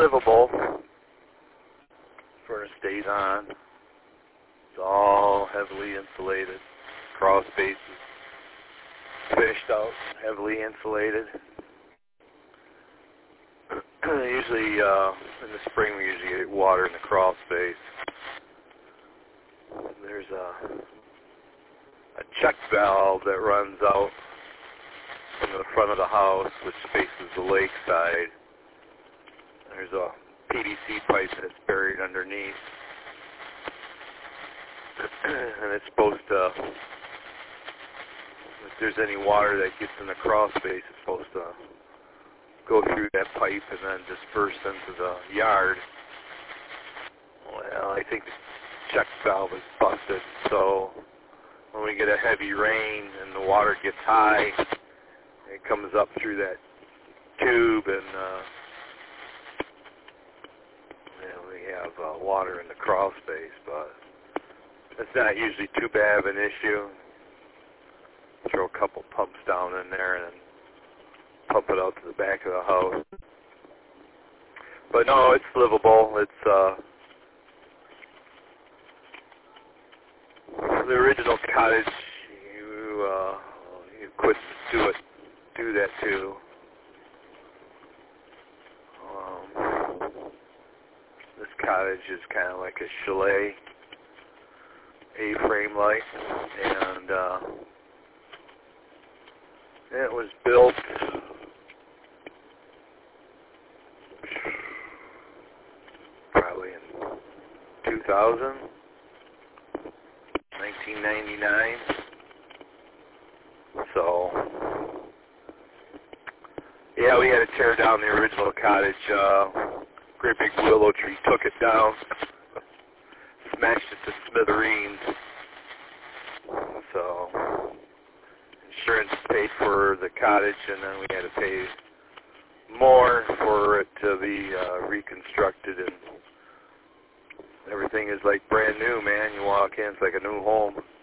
livable. Furnace stays on. It's all heavily insulated. Crawl space is finished out, heavily insulated. Usually, in the spring, we usually get water in the crawl space. There's a check valve that runs out from the front of the house, which faces the lake side. There's a PVC pipe that's buried underneath. And it's supposed to, if there's any water that gets in the crawl space, it's supposed to go through that pipe and then disperse into the yard. Well, I think the check valve is busted, so when we get a heavy rain and the water gets high, it comes up through that tube and we have water in the crawl space, but it's not usually too bad of an issue. Throw a couple pumps down in there and then pump it out to the back of the house. But no, it's livable. It's the original cottage. You couldn't do that too. This cottage is kind of like a chalet, A-frame like, and it was built probably in 2000, 1999. So, yeah, we had to tear down the original cottage. Great big willow tree took it down, smashed it to smithereens. So, insurance paid for the cottage, and then we had to pay more for it to be reconstructed, and everything is like brand new, man. You walk in, it's like a new home.